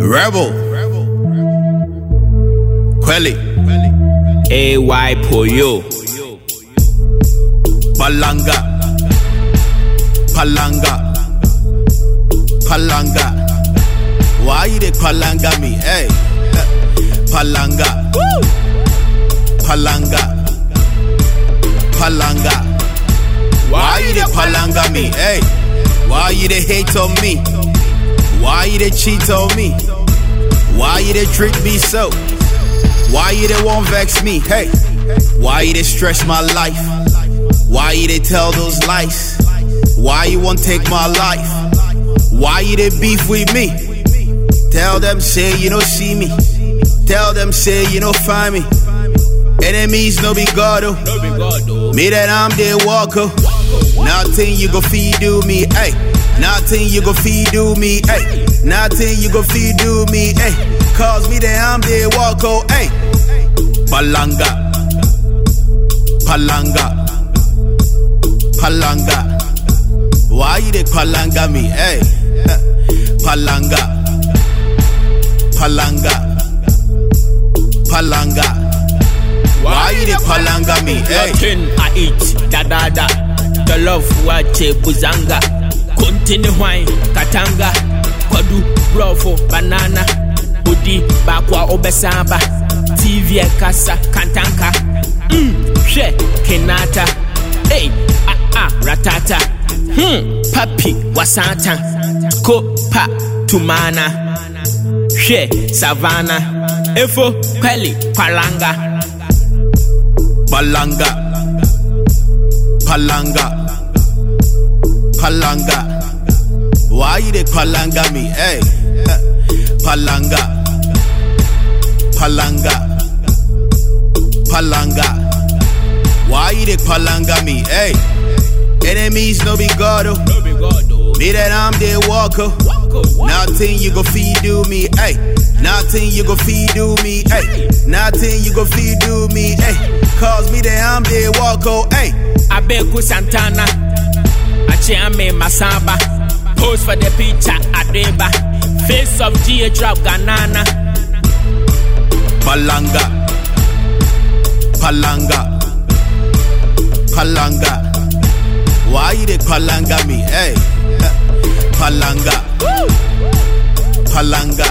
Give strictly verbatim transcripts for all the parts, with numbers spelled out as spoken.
Rebel. Quelly. A Y Poyo. Palanga. Palanga. Palanga. Why you dey palanga me? Hey. Palanga. Woo. Palanga. Palanga. Why you dey palanga me? Hey. Why you dey hate on me? Why you dey cheat on me? Why you dey treat me so? Why you dey won't vex me? Hey. Why you dey stress my life? Why you dey tell those lies? Why you won't take my life? Why you dey beef with me? Tell them say you don't see me. Tell them say you don't find me. Enemies no be God oh. Me that I'm there walk oh. Nothing you go feed do me, hey. Nothing you go feed do me, hey. Nothing you go feed do me, hey. Cause me that I'm there walk oh, hey. Palanga. Palanga. Palanga. Why you dey palanga me, hey? Palanga. Palanga. Palanga. Why you dey palanga me, hey? Nothing I eat, da da da. The love wache buzanga. Continue wine, katanga. Kwadu, bravo, banana. Budi, bakwa, obesamba. T V, kasa, kantanka. Mm, she, kenata. Hey, ah ah, ratata. Hmm, papi, wasanta. Ko, pa, tumana. She, savannah. Efo, Quelly, palanga. Palanga. Palanga. Palanga. Why you dey palanga me, hey? Palanga. Palanga. Palanga. Why you dey palanga me, hey? Enemies no be God oh. Me that I'm there walk oh. Nothing you go feed do me, hey. Nothing you go feed do me, hey. Nothing you go feed do me, hey. Cause me that I'm there walk oh, hey. Abeku Santana. Achiame Masaba. Pose for the picture Adeba. Face of G A Trap Ganana. Palanga. Palanga. Palanga. Why you dey palanga me, hey? Palanga. Palanga.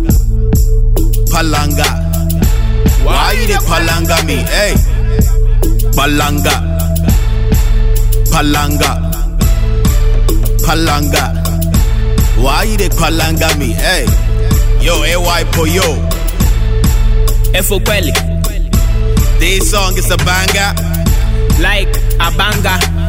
Palanga. Why you dey palanga me, hey? Palanga. Palanga. Palanga. Why you dey palanga me, hey? Yo, A Y Poyo. Efo Quelly. This song is a banger. Like a banger.